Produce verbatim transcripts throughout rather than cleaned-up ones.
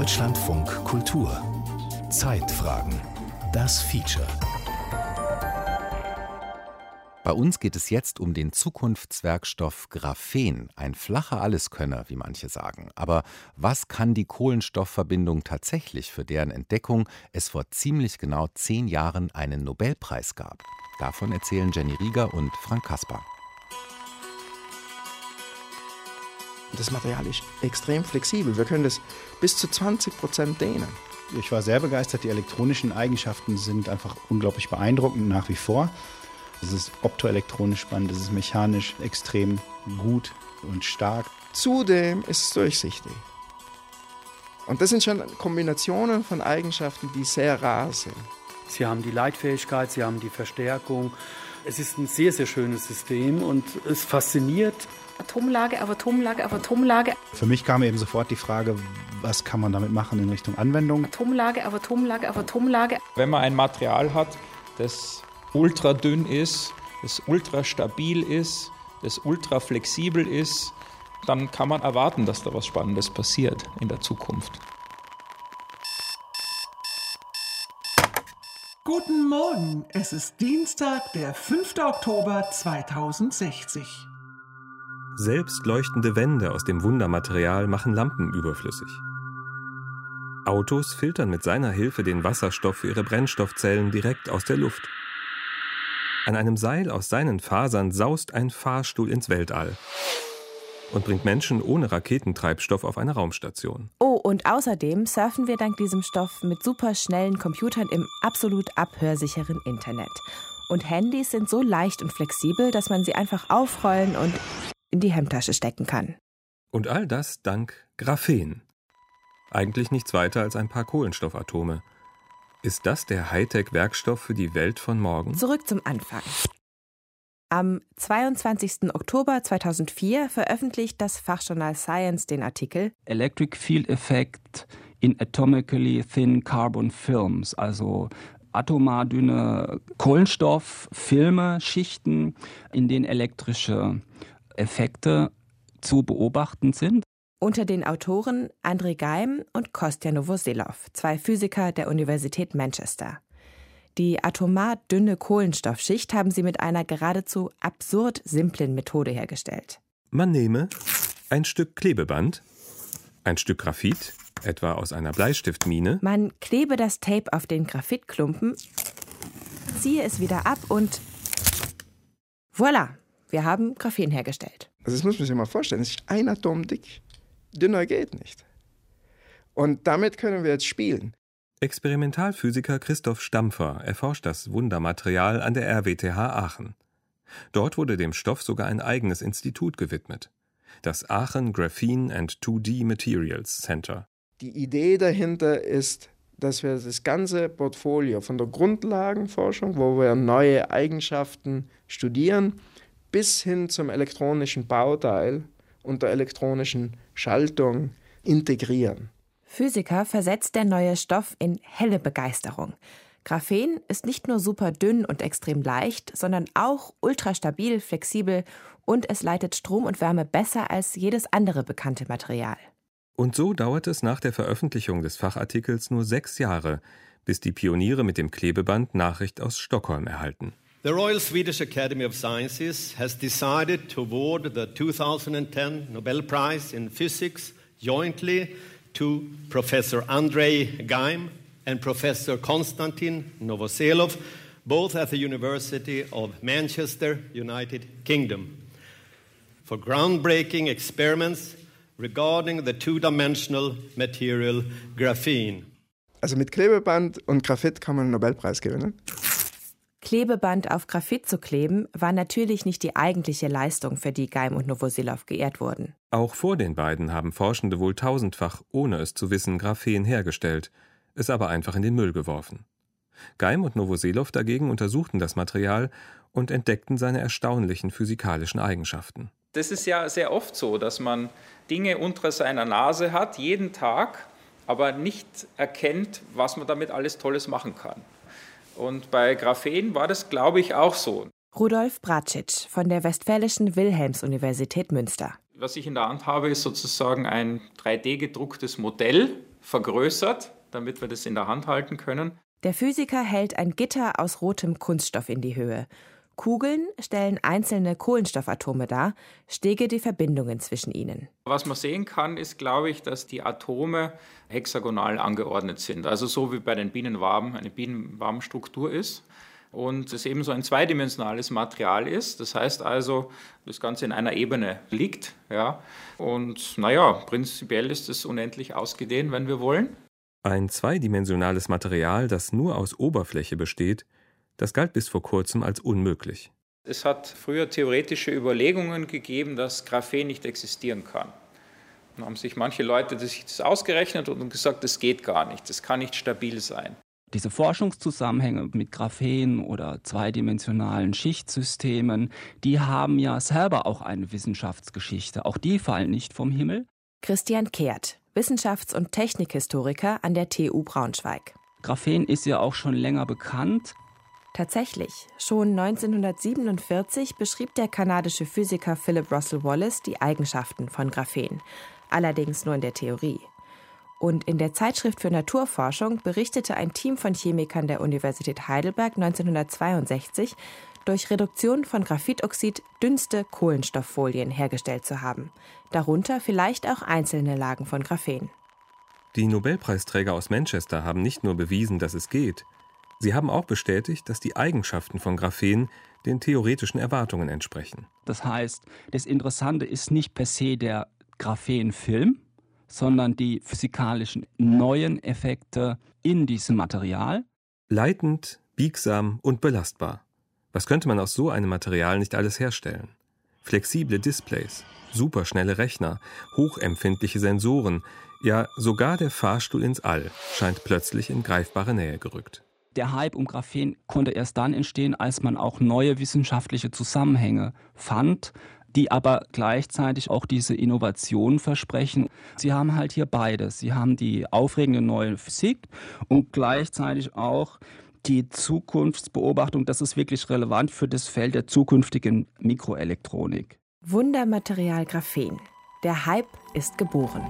Deutschlandfunk Kultur. Zeitfragen. Das Feature. Bei uns geht es jetzt um den Zukunftswerkstoff Graphen, ein flacher Alleskönner, wie manche sagen. Aber was kann die Kohlenstoffverbindung tatsächlich, für deren Entdeckung es vor ziemlich genau zehn Jahren einen Nobelpreis gab? Davon erzählen Jenny Rieger und Frank Kasper. Das Material ist extrem flexibel. Wir können das bis zu zwanzig Prozent dehnen. Ich war sehr begeistert. Die elektronischen Eigenschaften sind einfach unglaublich beeindruckend nach wie vor. Es ist optoelektronisch spannend, es ist mechanisch extrem gut und stark. Zudem ist es durchsichtig. Und das sind schon Kombinationen von Eigenschaften, die sehr rar sind. Sie haben die Leitfähigkeit, Sie haben die Verstärkung. Es ist ein sehr, sehr schönes System und es fasziniert. Atomlage auf Atomlage auf Atomlage. Für mich kam eben sofort die Frage, was kann man damit machen in Richtung Anwendung? Atomlage auf Atomlage auf Atomlage. Wenn man ein Material hat, das ultra dünn ist, das ultra stabil ist, das ultra flexibel ist, dann kann man erwarten, dass da was Spannendes passiert in der Zukunft. Guten Morgen, es ist Dienstag, der fünfte Oktober zweitausendsechzig. Selbstleuchtende Wände aus dem Wundermaterial machen Lampen überflüssig. Autos filtern mit seiner Hilfe den Wasserstoff für ihre Brennstoffzellen direkt aus der Luft. An einem Seil aus seinen Fasern saust ein Fahrstuhl ins Weltall und bringt Menschen ohne Raketentreibstoff auf eine Raumstation. Oh, und außerdem surfen wir dank diesem Stoff mit superschnellen Computern im absolut abhörsicheren Internet. Und Handys sind so leicht und flexibel, dass man sie einfach aufrollen und in die Hemdtasche stecken kann. Und all das dank Graphen. Eigentlich nichts weiter als ein paar Kohlenstoffatome. Ist das der Hightech-Werkstoff für die Welt von morgen? Zurück zum Anfang. Am zweiundzwanzigsten Oktober zweitausendvier veröffentlicht das Fachjournal Science den Artikel Electric Field Effect in Atomically Thin Carbon Films, also atomar dünne Kohlenstofffilme, Schichten, in denen elektrische Effekte zu beobachten sind. Unter den Autoren Andrei Geim und Kostja Novoselov, zwei Physiker der Universität Manchester. Die atomar dünne Kohlenstoffschicht haben sie mit einer geradezu absurd simplen Methode hergestellt. Man nehme ein Stück Klebeband, ein Stück Graphit, etwa aus einer Bleistiftmine. Man klebe das Tape auf den Graphitklumpen, ziehe es wieder ab und voilà, wir haben Graphen hergestellt. Also das muss man sich mal vorstellen, es ist ein Atom dick. Dünner geht nicht. Und damit können wir jetzt spielen. Experimentalphysiker Christoph Stampfer erforscht das Wundermaterial an der R W T H Aachen. Dort wurde dem Stoff sogar ein eigenes Institut gewidmet. Das Aachen Graphene and two D Materials Center. Die Idee dahinter ist, dass wir das ganze Portfolio von der Grundlagenforschung, wo wir neue Eigenschaften studieren, bis hin zum elektronischen Bauteil und der elektronischen Schaltung integrieren. Physiker versetzt der neue Stoff in helle Begeisterung. Graphen ist nicht nur super dünn und extrem leicht, sondern auch ultrastabil, flexibel und es leitet Strom und Wärme besser als jedes andere bekannte Material. Und so dauert es nach der Veröffentlichung des Fachartikels nur sechs Jahre, bis die Pioniere mit dem Klebeband Nachricht aus Stockholm erhalten. The Royal Swedish Academy of Sciences has decided to award the two thousand ten Nobel Prize in Physics jointly to Professor Andrei Geim and Professor Konstantin Novoselov, both at the University of Manchester, United Kingdom, for groundbreaking experiments regarding the two-dimensional material graphene. Also mit Klebeband und Graphit kann man einen Nobelpreis gewinnen. Klebeband auf Graphit zu kleben, war natürlich nicht die eigentliche Leistung, für die Geim und Novoselov geehrt wurden. Auch vor den beiden haben Forschende wohl tausendfach, ohne es zu wissen, Graphen hergestellt, es aber einfach in den Müll geworfen. Geim und Novoselov dagegen untersuchten das Material und entdeckten seine erstaunlichen physikalischen Eigenschaften. Das ist ja sehr oft so, dass man Dinge unter seiner Nase hat, jeden Tag, aber nicht erkennt, was man damit alles Tolles machen kann. Und bei Graphen war das, glaube ich, auch so. Rudolf Bracic von der Westfälischen Wilhelms-Universität Münster. Was ich in der Hand habe, ist sozusagen ein drei D gedrucktes Modell vergrößert, damit wir das in der Hand halten können. Der Physiker hält ein Gitter aus rotem Kunststoff in die Höhe. Kugeln stellen einzelne Kohlenstoffatome dar, Stege die Verbindungen zwischen ihnen. Was man sehen kann, ist, glaube ich, dass die Atome hexagonal angeordnet sind. Also so wie bei den Bienenwaben eine Bienenwabenstruktur ist. Und es eben so ein zweidimensionales Material ist. Das heißt also, das Ganze in einer Ebene liegt. Ja. Und naja, prinzipiell ist es unendlich ausgedehnt, wenn wir wollen. Ein zweidimensionales Material, das nur aus Oberfläche besteht, das galt bis vor kurzem als unmöglich. Es hat früher theoretische Überlegungen gegeben, dass Graphen nicht existieren kann. Dann haben sich manche Leute sich das ausgerechnet und gesagt, das geht gar nicht, das kann nicht stabil sein. Diese Forschungszusammenhänge mit Graphen oder zweidimensionalen Schichtsystemen, die haben ja selber auch eine Wissenschaftsgeschichte. Auch die fallen nicht vom Himmel. Christian Kehrt, Wissenschafts- und Technikhistoriker an der T U Braunschweig. Graphen ist ja auch schon länger bekannt. Tatsächlich, schon neunzehnhundertsiebenundvierzig beschrieb der kanadische Physiker Philip Russell Wallace die Eigenschaften von Graphen, allerdings nur in der Theorie. Und in der Zeitschrift für Naturforschung berichtete ein Team von Chemikern der Universität Heidelberg neunzehnhundertzweiundsechzig, durch Reduktion von Graphitoxid dünnste Kohlenstofffolien hergestellt zu haben, darunter vielleicht auch einzelne Lagen von Graphen. Die Nobelpreisträger aus Manchester haben nicht nur bewiesen, dass es geht, sie haben auch bestätigt, dass die Eigenschaften von Graphen den theoretischen Erwartungen entsprechen. Das heißt, das Interessante ist nicht per se der Graphenfilm, sondern die physikalischen neuen Effekte in diesem Material. Leitend, biegsam und belastbar. Was könnte man aus so einem Material nicht alles herstellen? Flexible Displays, superschnelle Rechner, hochempfindliche Sensoren, ja sogar der Fahrstuhl ins All scheint plötzlich in greifbare Nähe gerückt. Der Hype um Graphen konnte erst dann entstehen, als man auch neue wissenschaftliche Zusammenhänge fand, die aber gleichzeitig auch diese Innovation versprechen. Sie haben halt hier beides. Sie haben die aufregende neue Physik und gleichzeitig auch die Zukunftsbeobachtung. Das ist wirklich relevant für das Feld der zukünftigen Mikroelektronik. Wundermaterial Graphen. Der Hype ist geboren.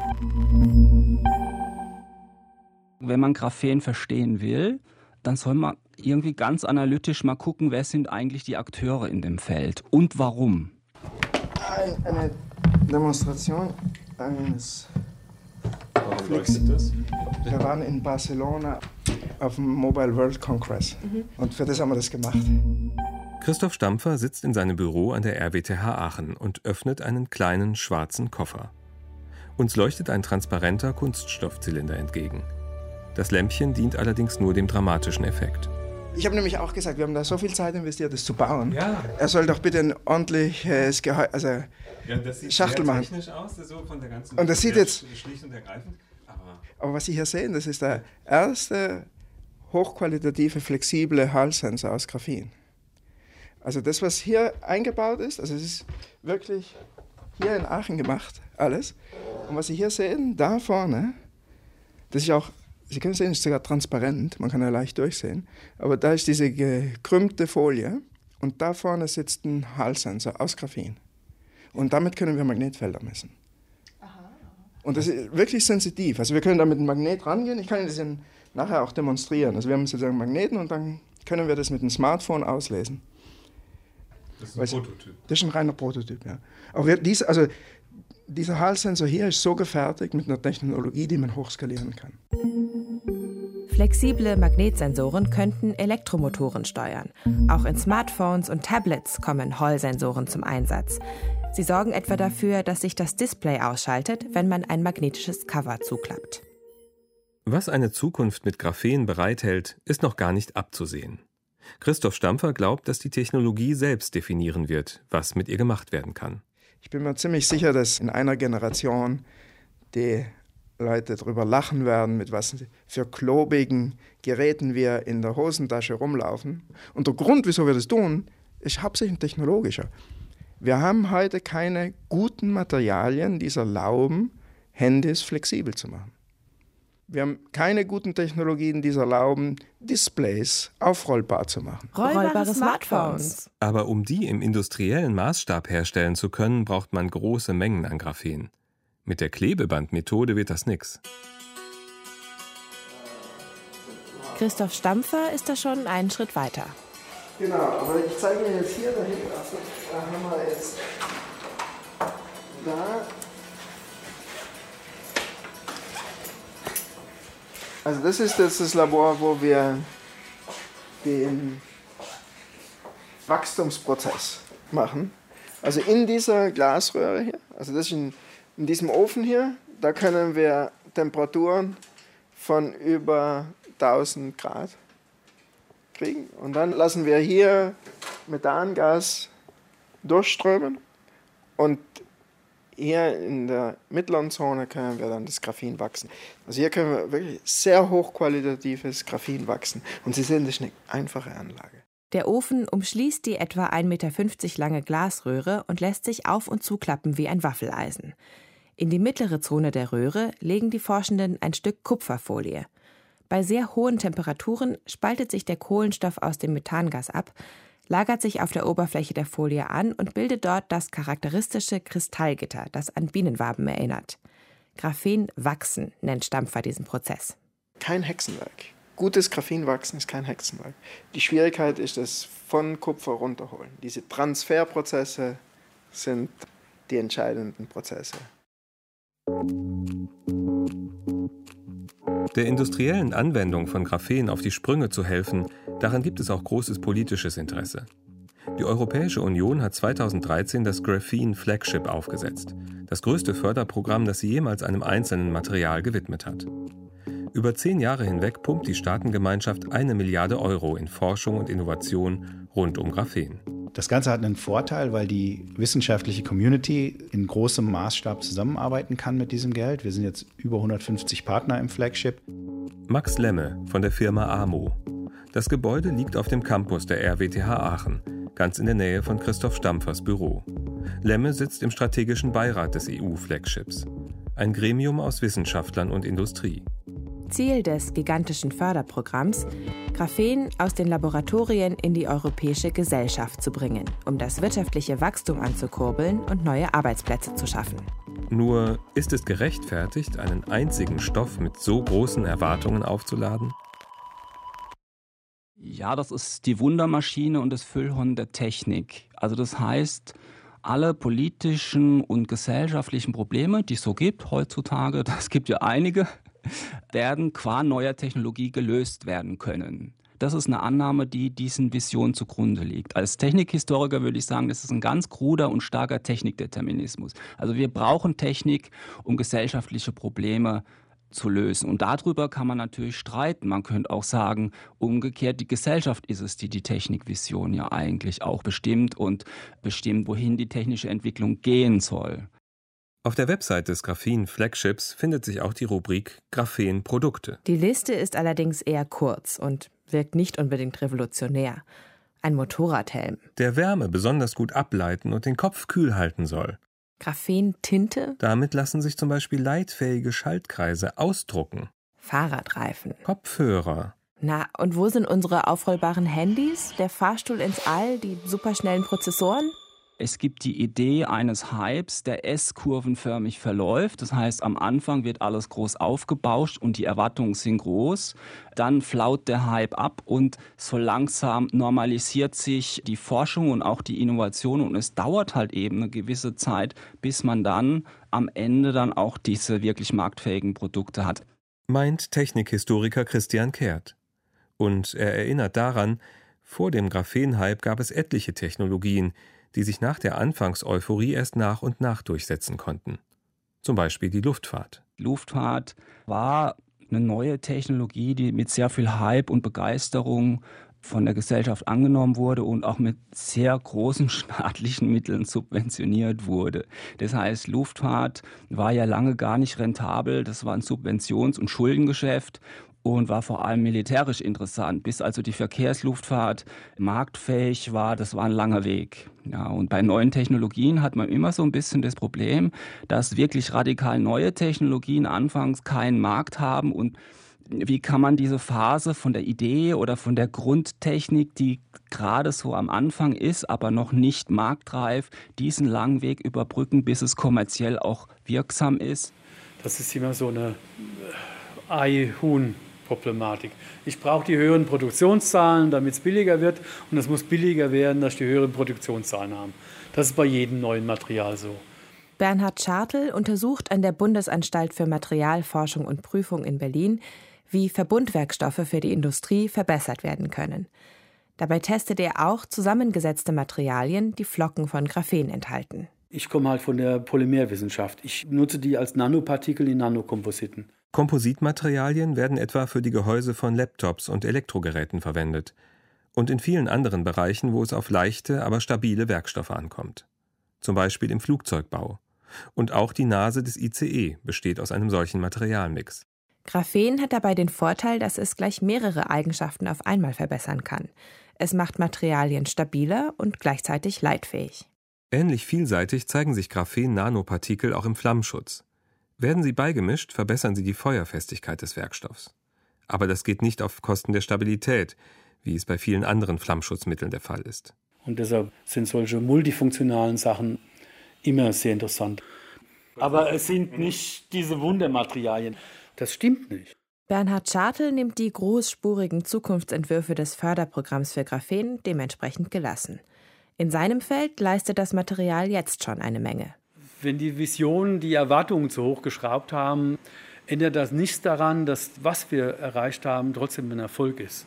Wenn man Graphen verstehen will, dann soll man irgendwie ganz analytisch mal gucken, wer sind eigentlich die Akteure in dem Feld und warum. Eine Demonstration eines Warum leuchtet das? Wir waren in Barcelona auf dem Mobile World Congress mhm. und für das haben wir das gemacht. Christoph Stampfer sitzt in seinem Büro an der R W T H Aachen und öffnet einen kleinen schwarzen Koffer. Uns leuchtet ein transparenter Kunststoffzylinder entgegen. Das Lämpchen dient allerdings nur dem dramatischen Effekt. Ich habe nämlich auch gesagt, wir haben da so viel Zeit investiert, das zu bauen. Ja. Er soll doch bitte ein ordentliches Gehäuse, also ja, das sieht Schachtel sehr machen. Technisch aus, so von der ganzen und das sieht jetzt schlicht und ergreifend. Aber, aber was Sie hier sehen, das ist der erste hochqualitative, flexible Hall-Sensor aus Graphen. Also das, was hier eingebaut ist, also es ist wirklich hier in Aachen gemacht, alles. Und was Sie hier sehen, da vorne, das ist auch, Sie können sehen, es ist sogar transparent, man kann ja leicht durchsehen. Aber da ist diese gekrümmte Folie und da vorne sitzt ein Hall-Sensor aus Graphen. Und damit können wir Magnetfelder messen. Aha. Und das ist wirklich sensitiv. Also wir können da mit einem Magnet rangehen. Ich kann Ihnen das dann nachher auch demonstrieren. Also wir haben sozusagen Magneten und dann können wir das mit einem Smartphone auslesen. Das ist ein Weißt, Prototyp. Das ist ein reiner Prototyp, ja. Aber dies, also, dieser Hall-Sensor hier ist so gefertigt mit einer Technologie, die man hochskalieren kann. Flexible Magnetsensoren könnten Elektromotoren steuern. Auch in Smartphones und Tablets kommen Hall-Sensoren zum Einsatz. Sie sorgen etwa dafür, dass sich das Display ausschaltet, wenn man ein magnetisches Cover zuklappt. Was eine Zukunft mit Graphen bereithält, ist noch gar nicht abzusehen. Christoph Stampfer glaubt, dass die Technologie selbst definieren wird, was mit ihr gemacht werden kann. Ich bin mir ziemlich sicher, dass in einer Generation die Leute darüber lachen werden, mit was für klobigen Geräten wir in der Hosentasche rumlaufen. Und der Grund, wieso wir das tun, ist hauptsächlich ein technologischer. Wir haben heute keine guten Materialien, die es erlauben, Handys flexibel zu machen. Wir haben keine guten Technologien, die es erlauben, Displays aufrollbar zu machen. Rollbare Smartphones. Aber um die im industriellen Maßstab herstellen zu können, braucht man große Mengen an Graphen. Mit der Klebebandmethode wird das nix. Christoph Stampfer ist da schon einen Schritt weiter. Genau, aber ich zeige mir jetzt hier dahin, also da haben wir jetzt da. Also das ist jetzt das Labor, wo wir den Wachstumsprozess machen. Also in dieser Glasröhre hier, also das ist in, in diesem Ofen hier, da können wir Temperaturen von über tausend Grad kriegen. Und dann lassen wir hier Methangas durchströmen und hier in der mittleren Zone können wir dann das Graphen wachsen. Also hier können wir wirklich sehr hochqualitatives Graphen wachsen. Und Sie sehen, das ist eine einfache Anlage. Der Ofen umschließt die etwa ein Meter fünfzig lange Glasröhre und lässt sich auf- und zuklappen wie ein Waffeleisen. In die mittlere Zone der Röhre legen die Forschenden ein Stück Kupferfolie. Bei sehr hohen Temperaturen spaltet sich der Kohlenstoff aus dem Methangas ab, lagert sich auf der Oberfläche der Folie an und bildet dort das charakteristische Kristallgitter, das an Bienenwaben erinnert. Graphen wachsen nennt Stampfer diesen Prozess. Kein Hexenwerk. Gutes Graphenwachsen ist kein Hexenwerk. Die Schwierigkeit ist das von Kupfer runterholen. Diese Transferprozesse sind die entscheidenden Prozesse. Der industriellen Anwendung von Graphen auf die Sprünge zu helfen, daran gibt es auch großes politisches Interesse. Die Europäische Union hat zweitausenddreizehn das Graphene Flagship aufgesetzt, das größte Förderprogramm, das sie jemals einem einzelnen Material gewidmet hat. Über zehn Jahre hinweg pumpt die Staatengemeinschaft eine Milliarde Euro in Forschung und Innovation rund um Graphen. Das Ganze hat einen Vorteil, weil die wissenschaftliche Community in großem Maßstab zusammenarbeiten kann mit diesem Geld. Wir sind jetzt über hundertfünfzig Partner im Flagship. Max Lemme von der Firma AMO. Das Gebäude liegt auf dem Campus der R W T H Aachen, ganz in der Nähe von Christoph Stampfers Büro. Lemme sitzt im strategischen Beirat des E U-Flagships, ein Gremium aus Wissenschaftlern und Industrie. Ziel des gigantischen Förderprogramms, Graphen aus den Laboratorien in die europäische Gesellschaft zu bringen, um das wirtschaftliche Wachstum anzukurbeln und neue Arbeitsplätze zu schaffen. Nur ist es gerechtfertigt, einen einzigen Stoff mit so großen Erwartungen aufzuladen? Ja, das ist die Wundermaschine und das Füllhorn der Technik. Also das heißt, alle politischen und gesellschaftlichen Probleme, die es so gibt heutzutage, das gibt ja einige, werden qua neuer Technologie gelöst werden können. Das ist eine Annahme, die diesen Visionen zugrunde liegt. Als Technikhistoriker würde ich sagen, das ist ein ganz kruder und starker Technikdeterminismus. Also wir brauchen Technik, um gesellschaftliche Probleme zu lösen. Und darüber kann man natürlich streiten. Man könnte auch sagen, umgekehrt, die Gesellschaft ist es, die die Technikvision ja eigentlich auch bestimmt und bestimmt, wohin die technische Entwicklung gehen soll. Auf der Website des Graphene Flagships findet sich auch die Rubrik Graphen-Produkte. Die Liste ist allerdings eher kurz und wirkt nicht unbedingt revolutionär. Ein Motorradhelm. Der Wärme besonders gut ableiten und den Kopf kühl halten soll. Graphen-Tinte. Damit lassen sich zum Beispiel leitfähige Schaltkreise ausdrucken. Fahrradreifen. Kopfhörer. Na, und wo sind unsere aufrollbaren Handys? Der Fahrstuhl ins All? Die superschnellen Prozessoren? Es gibt die Idee eines Hypes, der S-kurvenförmig verläuft. Das heißt, am Anfang wird alles groß aufgebauscht und die Erwartungen sind groß. Dann flaut der Hype ab und so langsam normalisiert sich die Forschung und auch die Innovation. Und es dauert halt eben eine gewisse Zeit, bis man dann am Ende dann auch diese wirklich marktfähigen Produkte hat. Meint Technikhistoriker Christian Kehrt. Und er erinnert daran, vor dem Graphen-Hype gab es etliche Technologien, die sich nach der Anfangseuphorie erst nach und nach durchsetzen konnten. Zum Beispiel die Luftfahrt. Luftfahrt war eine neue Technologie, die mit sehr viel Hype und Begeisterung von der Gesellschaft angenommen wurde und auch mit sehr großen staatlichen Mitteln subventioniert wurde. Das heißt, Luftfahrt war ja lange gar nicht rentabel, das war ein Subventions- und Schuldengeschäft und war vor allem militärisch interessant. Bis also die Verkehrsluftfahrt marktfähig war, das war ein langer Weg. Ja, und bei neuen Technologien hat man immer so ein bisschen das Problem, dass wirklich radikal neue Technologien anfangs keinen Markt haben. Und wie kann man diese Phase von der Idee oder von der Grundtechnik, die gerade so am Anfang ist, aber noch nicht marktreif, diesen langen Weg überbrücken, bis es kommerziell auch wirksam ist? Das ist immer so eine Ei-Huhn Problematik. Ich brauche die höheren Produktionszahlen, damit es billiger wird, und es muss billiger werden, dass ich die höheren Produktionszahlen habe. Das ist bei jedem neuen Material so. Bernhard Schartl untersucht an der Bundesanstalt für Materialforschung und Prüfung in Berlin, wie Verbundwerkstoffe für die Industrie verbessert werden können. Dabei testet er auch zusammengesetzte Materialien, die Flocken von Graphen enthalten. Ich komme halt von der Polymerwissenschaft. Ich nutze die als Nanopartikel in Nanokompositen. Kompositmaterialien werden etwa für die Gehäuse von Laptops und Elektrogeräten verwendet und in vielen anderen Bereichen, wo es auf leichte, aber stabile Werkstoffe ankommt. Zum Beispiel im Flugzeugbau. Und auch die Nase des I C E besteht aus einem solchen Materialmix. Graphen hat dabei den Vorteil, dass es gleich mehrere Eigenschaften auf einmal verbessern kann. Es macht Materialien stabiler und gleichzeitig leitfähig. Ähnlich vielseitig zeigen sich Graphen-Nanopartikel auch im Flammschutz. Werden sie beigemischt, verbessern sie die Feuerfestigkeit des Werkstoffs. Aber das geht nicht auf Kosten der Stabilität, wie es bei vielen anderen Flammschutzmitteln der Fall ist. Und deshalb sind solche multifunktionalen Sachen immer sehr interessant. Aber es sind nicht diese Wundermaterialien. Das stimmt nicht. Bernhard Schartl nimmt die großspurigen Zukunftsentwürfe des Förderprogramms für Graphen dementsprechend gelassen. In seinem Feld leistet das Material jetzt schon eine Menge. Wenn die Visionen die Erwartungen zu hoch geschraubt haben, ändert das nichts daran, dass was wir erreicht haben trotzdem ein Erfolg ist.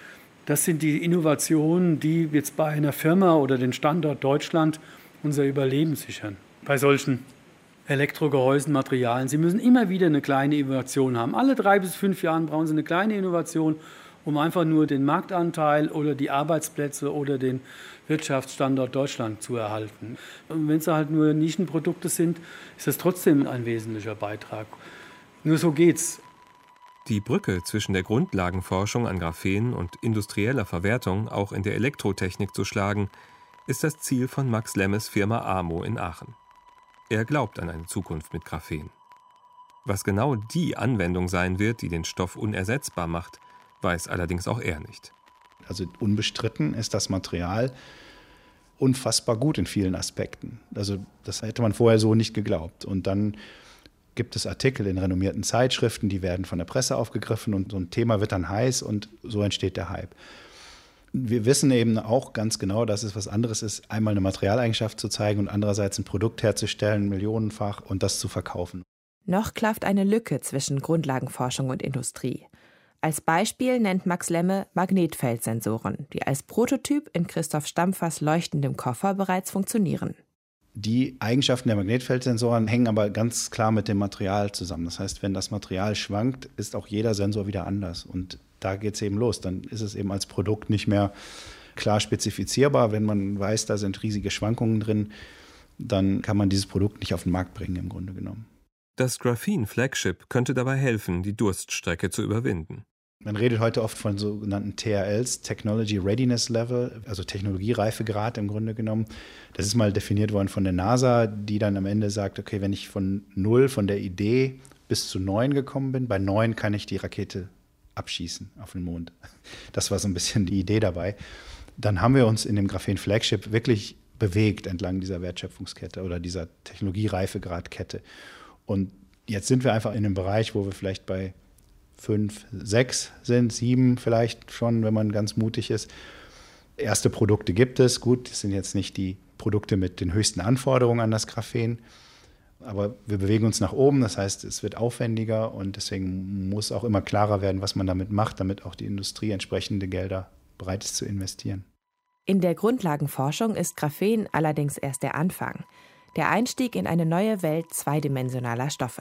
Das sind die Innovationen, die jetzt bei einer Firma oder den Standort Deutschland unser Überleben sichern. Bei solchen Elektrogehäusen, Materialien. Sie müssen immer wieder eine kleine Innovation haben. Alle drei bis fünf Jahren brauchen Sie eine kleine Innovation, um einfach nur den Marktanteil oder die Arbeitsplätze oder den Wirtschaftsstandort Deutschland zu erhalten. Und wenn es halt nur Nischenprodukte sind, ist das trotzdem ein wesentlicher Beitrag. Nur so geht's. Die Brücke zwischen der Grundlagenforschung an Graphen und industrieller Verwertung auch in der Elektrotechnik zu schlagen, ist das Ziel von Max Lemmes Firma AMO in Aachen. Er glaubt an eine Zukunft mit Graphen. Was genau die Anwendung sein wird, die den Stoff unersetzbar macht, weiß allerdings auch er nicht. Also unbestritten ist das Material unfassbar gut in vielen Aspekten. Also das hätte man vorher so nicht geglaubt. Und dann gibt es Artikel in renommierten Zeitschriften, die werden von der Presse aufgegriffen und so ein Thema wird dann heiß und so entsteht der Hype. Wir wissen eben auch ganz genau, dass es was anderes ist, einmal eine Materialeigenschaft zu zeigen und andererseits ein Produkt herzustellen, millionenfach, und das zu verkaufen. Noch klafft eine Lücke zwischen Grundlagenforschung und Industrie. Als Beispiel nennt Max Lemme Magnetfeldsensoren, die als Prototyp in Christoph Stampfers leuchtendem Koffer bereits funktionieren. Die Eigenschaften der Magnetfeldsensoren hängen aber ganz klar mit dem Material zusammen. Das heißt, wenn das Material schwankt, ist auch jeder Sensor wieder anders. Und da geht es eben los. Dann ist es eben als Produkt nicht mehr klar spezifizierbar. Wenn man weiß, da sind riesige Schwankungen drin, dann kann man dieses Produkt nicht auf den Markt bringen, im Grunde genommen. Das Graphene Flagship könnte dabei helfen, die Durststrecke zu überwinden. Man redet heute oft von sogenannten T R Ls, Technology Readiness Level, also Technologiereifegrad im Grunde genommen. Das ist mal definiert worden von der NASA, die dann am Ende sagt, okay, wenn ich von null, von der Idee bis zu neun gekommen bin, bei neun kann ich die Rakete abschießen auf den Mond. Das war so ein bisschen die Idee dabei. Dann haben wir uns in dem Graphene Flagship wirklich bewegt entlang dieser Wertschöpfungskette oder dieser Technologiereifegradkette. Und jetzt sind wir einfach in einem Bereich, wo wir vielleicht bei fünf, sechs sind, sieben vielleicht schon, wenn man ganz mutig ist. Erste Produkte gibt es. Gut, das sind jetzt nicht die Produkte mit den höchsten Anforderungen an das Graphen, aber wir bewegen uns nach oben. Das heißt, es wird aufwendiger und deswegen muss auch immer klarer werden, was man damit macht, damit auch die Industrie entsprechende Gelder bereit ist zu investieren. In der Grundlagenforschung ist Graphen allerdings erst der Anfang. Der Einstieg in eine neue Welt zweidimensionaler Stoffe.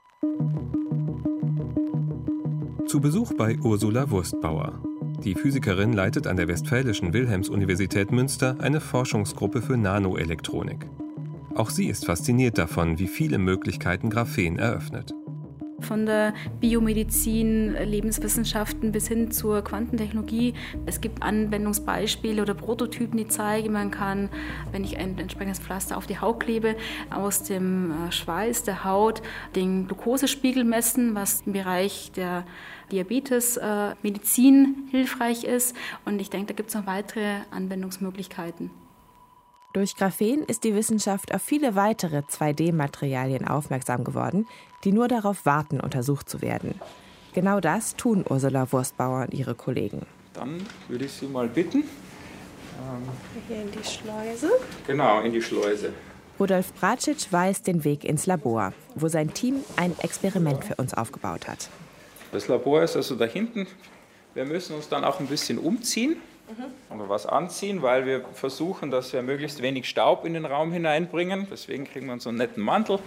Zu Besuch bei Ursula Wurstbauer. Die Physikerin leitet an der Westfälischen Wilhelms-Universität Münster eine Forschungsgruppe für Nanoelektronik. Auch sie ist fasziniert davon, wie viele Möglichkeiten Graphen eröffnet. Von der Biomedizin, Lebenswissenschaften bis hin zur Quantentechnologie. Es gibt Anwendungsbeispiele oder Prototypen, die zeigen, man kann, wenn ich ein entsprechendes Pflaster auf die Haut klebe, aus dem Schweiß der Haut den Glukosespiegel messen, was im Bereich der Diabetesmedizin hilfreich ist. Und ich denke, da gibt es noch weitere Anwendungsmöglichkeiten. Durch Graphen ist die Wissenschaft auf viele weitere zwei D Materialien aufmerksam geworden, die nur darauf warten, untersucht zu werden. Genau das tun Ursula Wurstbauer und ihre Kollegen. Dann würde ich Sie mal bitten. Ähm, Hier in die Schleuse. Genau, in die Schleuse. Rudolf Bracic weist den Weg ins Labor, wo sein Team ein Experiment für uns aufgebaut hat. Das Labor ist also da hinten. Wir müssen uns dann auch ein bisschen umziehen mhm. oder was anziehen, weil wir versuchen, dass wir möglichst wenig Staub in den Raum hineinbringen. Deswegen kriegen wir uns so einen netten Mantel.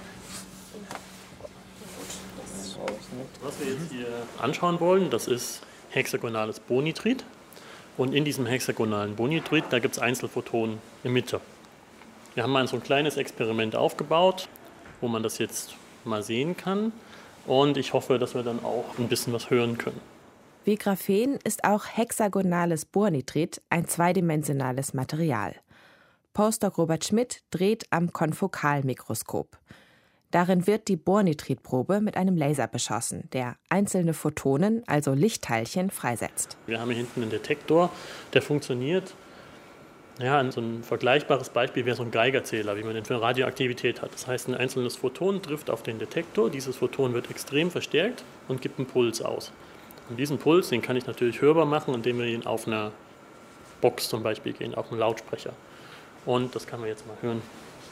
Was wir jetzt hier anschauen wollen, das ist hexagonales Bonitrid. Und in diesem hexagonalen Bonitrid, da gibt es Einzelphotonen in Mitte. Wir haben mal so ein kleines Experiment aufgebaut, wo man das jetzt mal sehen kann. Und ich hoffe, dass wir dann auch ein bisschen was hören können. Wie Graphen ist auch hexagonales Bornitrid ein zweidimensionales Material. Postdoc Robert Schmidt dreht am Konfokalmikroskop. Darin wird die Bornitridprobe mit einem Laser beschossen, der einzelne Photonen, also Lichtteilchen, freisetzt. Wir haben hier hinten einen Detektor, der funktioniert. Ja, so ein vergleichbares Beispiel wäre so ein Geigerzähler, wie man den für Radioaktivität hat. Das heißt, ein einzelnes Photon trifft auf den Detektor, dieses Photon wird extrem verstärkt und gibt einen Puls aus. Und diesen Puls, den kann ich natürlich hörbar machen, indem wir ihn auf einer Box zum Beispiel gehen, auf einen Lautsprecher. Und das kann man jetzt mal hören.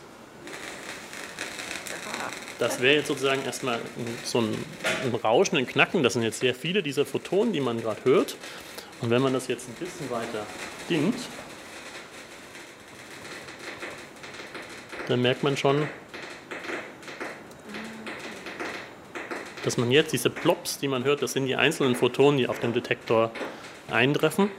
Das wäre jetzt sozusagen erstmal so ein, ein Rauschen, ein Knacken. Das sind jetzt sehr viele dieser Photonen, die man gerade hört. Und wenn man das jetzt ein bisschen weiter dingt, dann merkt man schon, dass man jetzt diese Plops, die man hört, das sind die einzelnen Photonen, die auf dem Detektor eintreffen.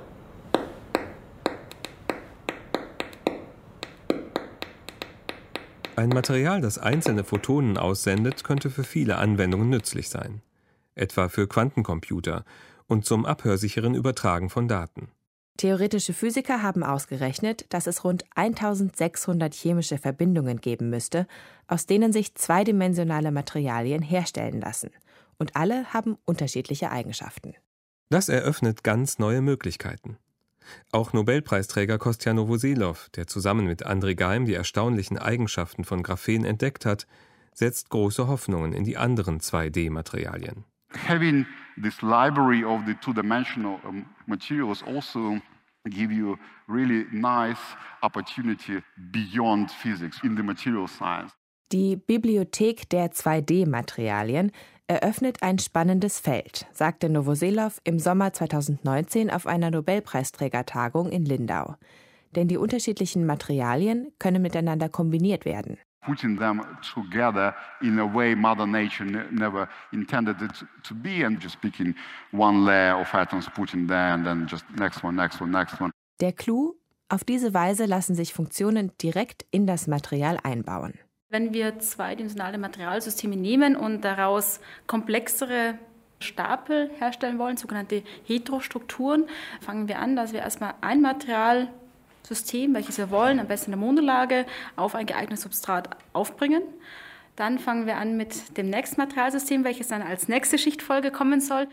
Ein Material, das einzelne Photonen aussendet, könnte für viele Anwendungen nützlich sein. Etwa für Quantencomputer und zum abhörsicheren Übertragen von Daten. Theoretische Physiker haben ausgerechnet, dass es rund eintausendsechshundert chemische Verbindungen geben müsste, aus denen sich zweidimensionale Materialien herstellen lassen. Und alle haben unterschiedliche Eigenschaften. Das eröffnet ganz neue Möglichkeiten. Auch Nobelpreisträger Kostja Novoselov, der zusammen mit Andrei Geim die erstaunlichen Eigenschaften von Graphen entdeckt hat, setzt große Hoffnungen in die anderen zwei D Materialien. Having this library of the two-dimensional materials also give you really nice opportunity beyond physics in the material science. Die Bibliothek der zwei D Materialien eröffnet ein spannendes Feld, sagte Novoselov im Sommer zweitausendneunzehn auf einer Nobelpreisträgertagung in Lindau. Denn die unterschiedlichen Materialien können miteinander kombiniert werden. Putting them together in a way Mother Nature never intended it to be, and just picking one layer of atoms, putting there, and then just next one, next one, next one. Der Clou: Auf diese Weise lassen sich Funktionen direkt in das Material einbauen. Wenn wir zweidimensionale Materialsysteme nehmen und daraus komplexere Stapel herstellen wollen, sogenannte Heterostrukturen, fangen wir an, dass wir erstmal ein Materialsystem, welches wir wollen, am besten in der Monolage, auf ein geeignetes Substrat aufbringen. Dann fangen wir an mit dem nächsten Materialsystem, welches dann als nächste Schichtfolge kommen soll.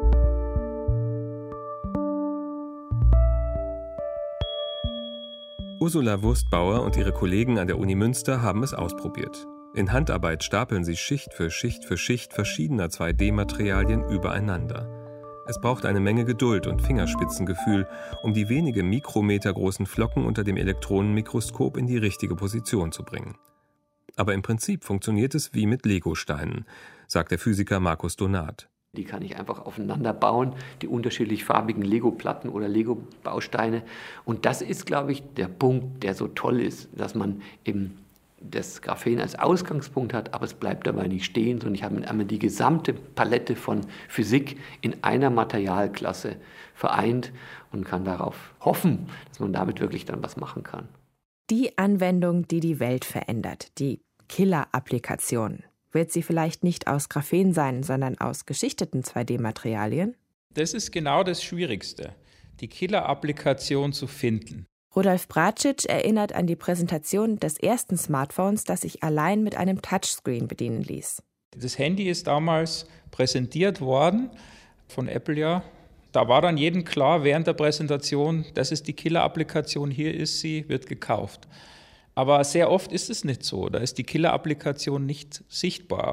Ursula Wurstbauer und ihre Kollegen an der Uni Münster haben es ausprobiert. In Handarbeit stapeln sie Schicht für Schicht für Schicht verschiedener zwei D Materialien übereinander. Es braucht eine Menge Geduld und Fingerspitzengefühl, um die wenige Mikrometer großen Flocken unter dem Elektronenmikroskop in die richtige Position zu bringen. Aber im Prinzip funktioniert es wie mit Legosteinen, sagt der Physiker Markus Donath. Die kann ich einfach aufeinander bauen, die unterschiedlich farbigen Lego-Platten oder Lego-Bausteine. Und das ist, glaube ich, der Punkt, der so toll ist, dass man eben das Graphen als Ausgangspunkt hat, aber es bleibt dabei nicht stehen, sondern ich habe einmal die gesamte Palette von Physik in einer Materialklasse vereint und kann darauf hoffen, dass man damit wirklich dann was machen kann. Die Anwendung, die die Welt verändert, die Killer-Applikation. Wird sie vielleicht nicht aus Graphen sein, sondern aus geschichteten zwei D Materialien? Das ist genau das Schwierigste, die Killer-Applikation zu finden. Rudolf Bracic erinnert an die Präsentation des ersten Smartphones, das sich allein mit einem Touchscreen bedienen ließ. Das Handy ist damals präsentiert worden, von Apple ja. Da war dann jedem klar während der Präsentation, das ist die Killer-Applikation, hier ist sie, wird gekauft. Aber sehr oft ist es nicht so, da ist die Killer-Applikation nicht sichtbar.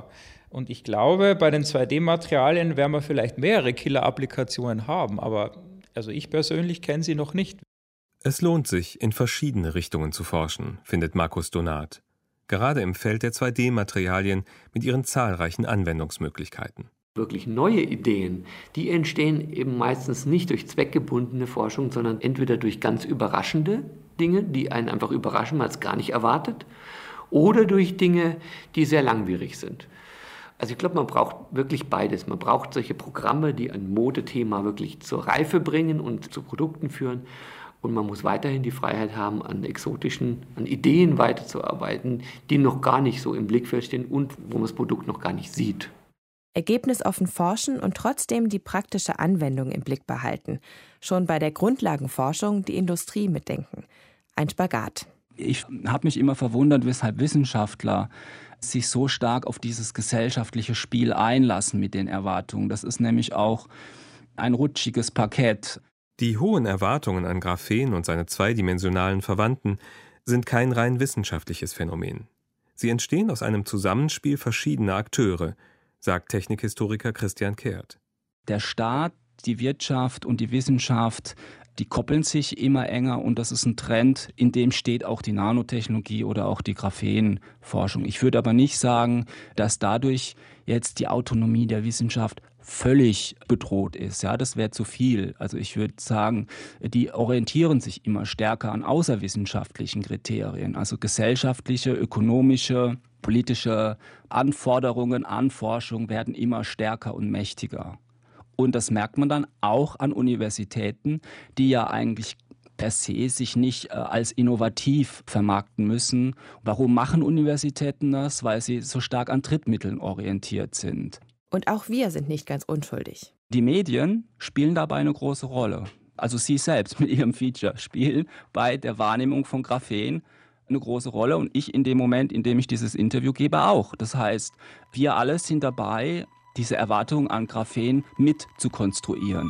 Und ich glaube, bei den zwei D-Materialien werden wir vielleicht mehrere Killer-Applikationen haben, aber also ich persönlich kenne sie noch nicht. Es lohnt sich, in verschiedene Richtungen zu forschen, findet Markus Donath. Gerade im Feld der zwei D-Materialien mit ihren zahlreichen Anwendungsmöglichkeiten. Wirklich neue Ideen, die entstehen eben meistens nicht durch zweckgebundene Forschung, sondern entweder durch ganz überraschende Dinge, die einen einfach überraschen, man es gar nicht erwartet, oder durch Dinge, die sehr langwierig sind. Also ich glaube, man braucht wirklich beides. Man braucht solche Programme, die ein Modethema wirklich zur Reife bringen und zu Produkten führen. Und man muss weiterhin die Freiheit haben, an exotischen, an Ideen weiterzuarbeiten, die noch gar nicht so im Blickfeld stehen und wo man das Produkt noch gar nicht sieht. Ergebnisoffen forschen und trotzdem die praktische Anwendung im Blick behalten. Schon bei der Grundlagenforschung die Industrie mitdenken. Ein Spagat. Ich habe mich immer verwundert, weshalb Wissenschaftler sich so stark auf dieses gesellschaftliche Spiel einlassen mit den Erwartungen. Das ist nämlich auch ein rutschiges Parkett. Die hohen Erwartungen an Graphen und seine zweidimensionalen Verwandten sind kein rein wissenschaftliches Phänomen. Sie entstehen aus einem Zusammenspiel verschiedener Akteure, sagt Technikhistoriker Christian Kehrt. Der Staat, die Wirtschaft und die Wissenschaft, die koppeln sich immer enger und das ist ein Trend, in dem steht auch die Nanotechnologie oder auch die Graphenforschung. Ich würde aber nicht sagen, dass dadurch jetzt die Autonomie der Wissenschaft völlig bedroht ist. Ja, das wäre zu viel. Also ich würde sagen, die orientieren sich immer stärker an außerwissenschaftlichen Kriterien, also gesellschaftliche, ökonomische, politische Anforderungen an Forschung werden immer stärker und mächtiger. Und das merkt man dann auch an Universitäten, die ja eigentlich per se sich nicht äh, als innovativ vermarkten müssen. Warum machen Universitäten das? Weil sie so stark an Drittmitteln orientiert sind. Und auch wir sind nicht ganz unschuldig. Die Medien spielen dabei eine große Rolle. Also Sie selbst mit Ihrem Feature spielen bei der Wahrnehmung von Graphen eine große Rolle. Und ich in dem Moment, in dem ich dieses Interview gebe, auch. Das heißt, wir alle sind dabei, diese Erwartungen an Graphen mit zu konstruieren.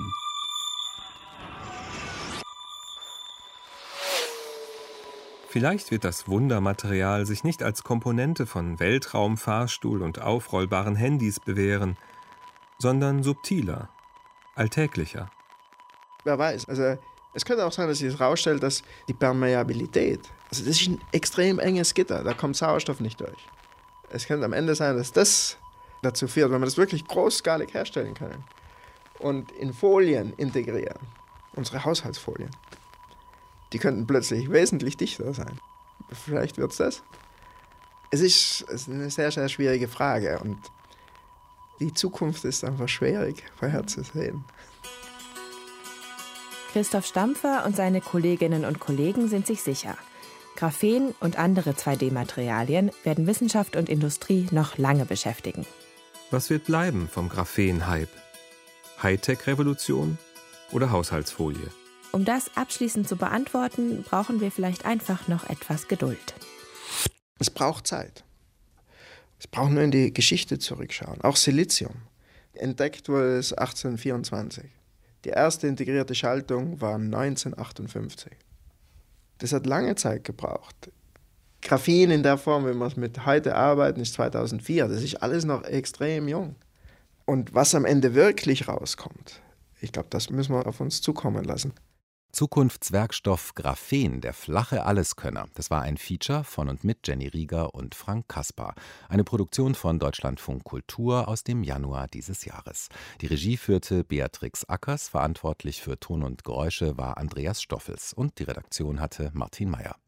Vielleicht wird das Wundermaterial sich nicht als Komponente von Weltraum, Fahrstuhl und aufrollbaren Handys bewähren, sondern subtiler, alltäglicher. Wer weiß, also es könnte auch sein, dass sich herausstellt, dass die Permeabilität, also das ist ein extrem enges Gitter, da kommt Sauerstoff nicht durch. Es könnte am Ende sein, dass das dazu führt, wenn wir das wirklich großskalig herstellen können und in Folien integrieren, unsere Haushaltsfolien, die könnten plötzlich wesentlich dichter sein. Vielleicht wird es das. Es ist, es ist eine sehr, sehr schwierige Frage und die Zukunft ist einfach schwierig vorherzusehen. Christoph Stampfer und seine Kolleginnen und Kollegen sind sich sicher. Graphen und andere zwei D-Materialien werden Wissenschaft und Industrie noch lange beschäftigen. Was wird bleiben vom Graphen-Hype? Hightech-Revolution oder Haushaltsfolie? Um das abschließend zu beantworten, brauchen wir vielleicht einfach noch etwas Geduld. Es braucht Zeit. Es braucht nur in die Geschichte zurückschauen. Auch Silizium. Entdeckt wurde es achtzehnhundertvierundzwanzig. Die erste integrierte Schaltung war neunzehnhundertachtundfünfzig. Das hat lange Zeit gebraucht. Graphen in der Form, wie wir es mit heute arbeiten, ist zweitausendvier. Das ist alles noch extrem jung. Und was am Ende wirklich rauskommt, ich glaube, das müssen wir auf uns zukommen lassen. Zukunftswerkstoff Graphen, der flache Alleskönner. Das war ein Feature von und mit Jenny Rieger und Frank Kaspar. Eine Produktion von Deutschlandfunk Kultur aus dem Januar dieses Jahres. Die Regie führte Beatrix Ackers, verantwortlich für Ton und Geräusche war Andreas Stoffels und die Redaktion hatte Martin Meyer.